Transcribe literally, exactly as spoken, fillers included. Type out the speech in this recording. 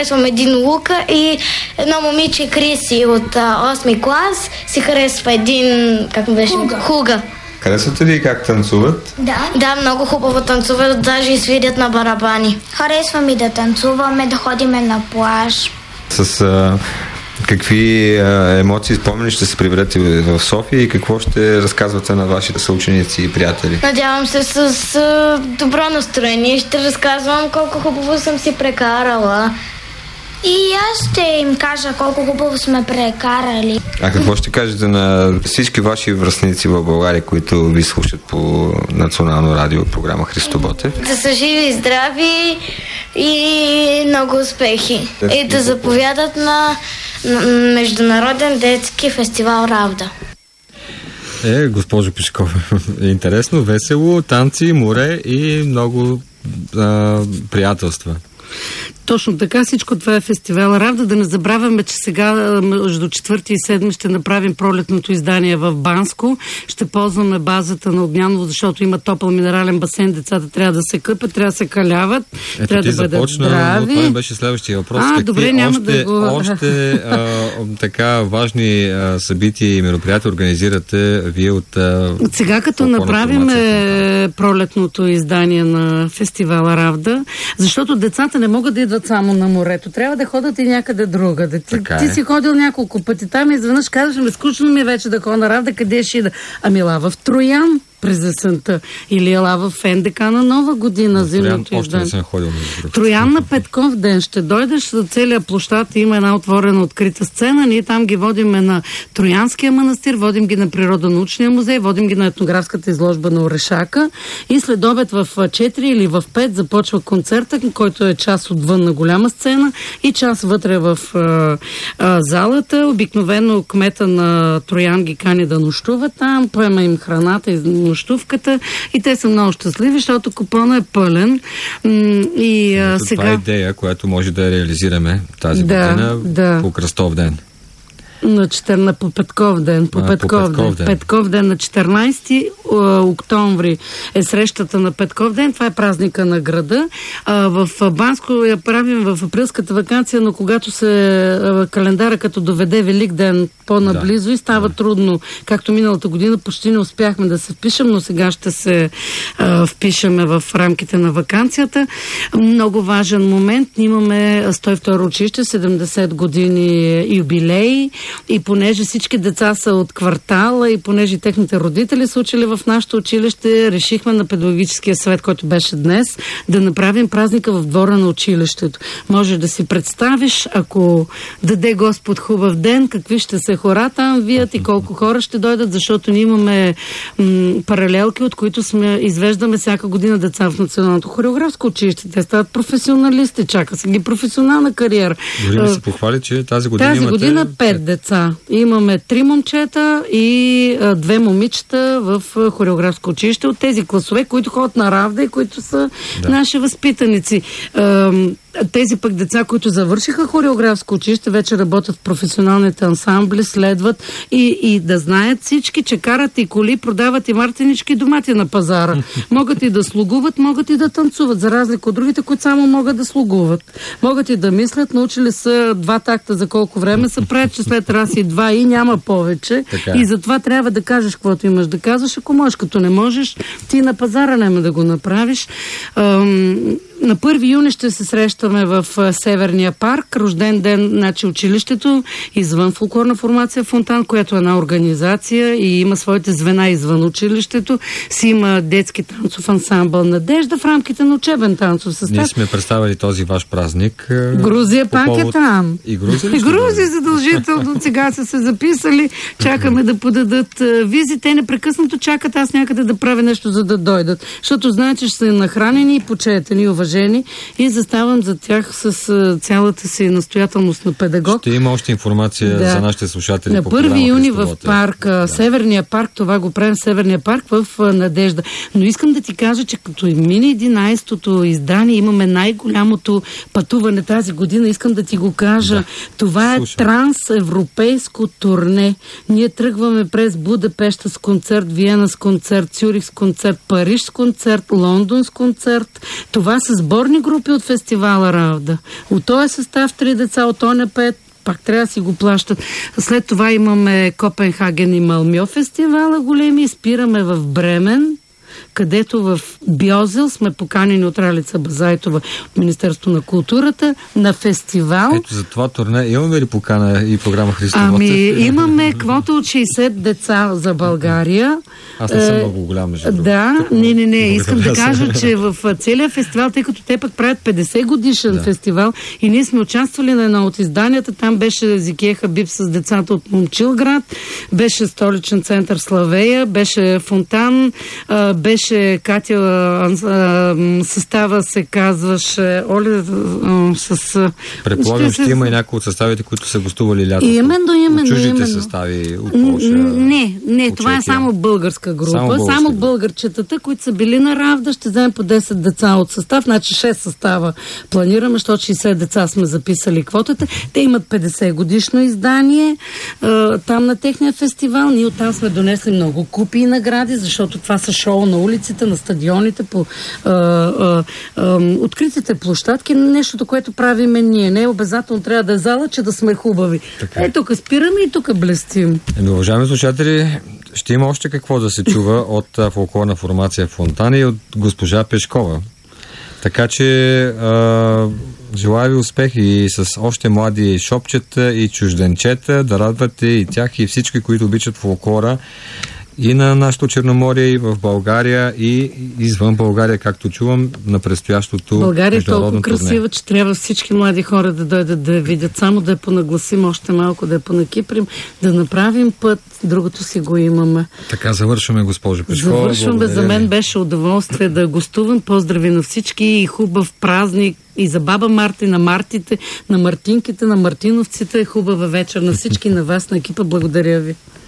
Харесвам един Лука и едно момиче Криси от осми клас си харесва един, как му беше? Хуга. Хуга. Харесвате ли как танцуват? Да. Да, много хубаво танцуват, даже и свирят на барабани. Харесва ми да танцуваме, да ходиме на плаж. С а, какви а, емоции, спомени ще се приберете в София и какво ще разказвате на вашите съученици и приятели? Надявам се с а, добро настроение. Ще разказвам колко хубаво съм си прекарала. И аз ще им кажа колко хубаво сме прекарали. А какво ще кажете на всички ваши връстници в България, които ви слушат по национално радио програма Христо Ботев? Да са живи и здрави и много успехи. Детски и да заповядат на, на Международен детски фестивал Равда. Е, госпожо Пешкова, интересно, весело, танци, море и много а, приятелства. Точно така, всичко това е фестивал Равда. Да не забравяме, че сега между четвърти и седми ще направим пролетното издание в Банско. Ще ползваме базата на Огняново, защото има топъл минерален басейн. Децата трябва да се къпят, трябва да се каляват, Ето, трябва да бъдат започна, здрави. Това ми беше следващия въпрос. А, Какви добре, няма още, да го... още а, така важни а, събития и мероприятия организирате вие от... А, от сега, като направим пролетното издание на фестивала Равда, защото децата не могат да идват само на морето. Трябва да ходят и някъде друга. Да, ти, ти си ходил няколко пъти там и изведнъж казваш, ме скучно ми е вече да ходя на Равда, къде ще ида? Ами ела в Троян през есента. Или ела в НДК на Нова година. Троян още не съм ходил. Троян на Петков ден. Ще дойдеш за целия площад, има една отворена открита сцена. Ние там ги водиме на Троянския манастир, водим ги на Природонаучния музей, водим ги на етнографската изложба на Орешака и след обед в четири или в пет започва концерта, който е част отвън на голяма сцена и част вътре в а, а, залата. Обикновено кмета на Троян ги кани да нощува там, поема им храната и нощувката и те са много щастливи, защото купона е пълен. И а, сега... Това е идея, която може да реализираме тази да, година да. по Кръстов ден. На четирнадесети по Петков ден. По, а, Петков, по Петков ден. ден. Петков ден на четиринадесети октомври е срещата на Петков ден. Това е празника на града. А, в Банско я правим в априлската ваканция, но когато се а, календара като доведе Велик ден по-наблизо да. и става да. трудно. Както миналата година почти не успяхме да се впишем, но сега ще се а, впишеме в рамките на ваканцията. Много важен момент. Имаме сто и второ училище, седемдесет години юбилей. И понеже всички деца са от квартала и понеже техните родители са учили в нашето училище, решихме на педагогическия съвет, който беше днес, да направим празника в двора на училището. Може да си представиш, ако даде Господ хубав ден, какви ще се хора там вият и колко хора ще дойдат, защото ние имаме м- паралелки, от които сме извеждаме всяка година деца в Националното хореографско училище. Те стават професионалисти, чака се ги професионална кариера. Дори ми се похвали, че тази година тази имате... година пет деца. Имаме три момчета и а, две момичета в а, хореографско училище от тези класове, които ходят на Равда и които са да. наши възпитаници. А, тези пък деца, които завършиха хореографско училище, вече работят в професионалните ансамбли, следват и, и да знаят всички, че карат и коли, продават и мартинички и домати на пазара. Могат и да слугуват, могат и да танцуват, за разлика от другите, които само могат да слугуват. Могат и да мислят, научили са два такта за колко време са правят, че след раз и два и няма повече. Така. И затова трябва да кажеш каквото имаш да казваш, ако можеш, като не можеш, ти на пазара няма да го направиш. Ам, на първи юни ще се срещаме в Северния парк, рожден ден, значи училището, извън фолклорна формация Фонтан, която е една организация и има своите звена извън училището. Си има детски танцов ансамбъл Надежда в рамките на учебен танцов състав. Ние сме представили този ваш празник. Грузия пак повод... е там. И Грузия? И Грузия задължително. Сега са се записали. Чакаме да подадат визи. Те непрекъснато чакат аз някъде да правя нещо, за да дойдат. Защото знаят, че ще са нахранени и почетени, уважени и заставам за тях с цялата си настоятелност на педагог. Ще има още информация да. за нашите слушатели. На първи юни в парка, да. Северния парк, това го правим в Северния парк в Надежда. Но искам да ти кажа, че като мине единайсетото издание имаме най-голямото пътуване тази година. Искам да ти го кажа. Да. Това Слушам. е трансевропейско турне. Ние тръгваме през Будапеща с концерт, Виена с концерт, Цюрих с концерт, Париж с концерт, Лондон с концерт. Това са сборни групи от фестивала фестивала Равда. От този състав три деца, от оня пет, пак трябва да си го плащат. След това имаме Копенхаген и Малмьо фестивала големи, спираме в Бремен, където в Бьозел сме поканени от Ралица Базайтова от Министерството на културата на фестивал. Ето за това турне имаме ли покана и програма Христо Ботев? Ами имаме квота от шейсет деца за България. Аз не съм много голям, между другото. Да, не, не, не. Искам да кажа, че в целия фестивал, тъй като те пък правят петдесет годишен да. фестивал и ние сме участвали на едно от изданията, там беше Зикия Хабиб с децата от Момчилград, беше столичен център Славея, беше Фонтан, беше Катя, състава се казваше Оля с... Предполагам, ще се... има и някои от съставите, които са гостували лятото. Именно, именно. От чуждите именно. състави от Полша. Не, не, това е само българска група. Само, българска само българчетата, които са били на Равда, ще вземем по десет деца от състав, значи шест състава планираме, защото шейсет деца сме записали квотата. Те имат петдесет годишно издание там на техния фестивал. Ние оттам сме донесли много купи и награди, защото това са шоу на улиците, на стадионите, по а, а, а, откритите площадки, нещото, което правиме ние. Не обязателно трябва да е зала, че да сме хубави. Така. Е, тук спираме и тук блестим. Еми, уважаеми слушатели, ще има още какво да се чува от фолклорна формация Фонтана и от госпожа Пешкова. Така че а, желая ви успехи с още млади шопчета и чужденчета, да радвате и тях и всички, които обичат фолклора и на нашото Черноморие, и в България, и извън България, както чувам, на предстоящото България е толкова турне. красива, че трябва всички млади хора да дойдат да я видят, само да я понагласим още малко, да я понакиприм, да направим път, другото си го имаме. Така завършваме, госпожо Пешкова. Завършваме, за мен беше удоволствие да гостувам. Поздрави на всички и хубав празник и за баба Марта, и на Мартите, на Мартинките, на Мартиновците. Хубава вечер на всички, на вас, на екипа. Благодаря ви.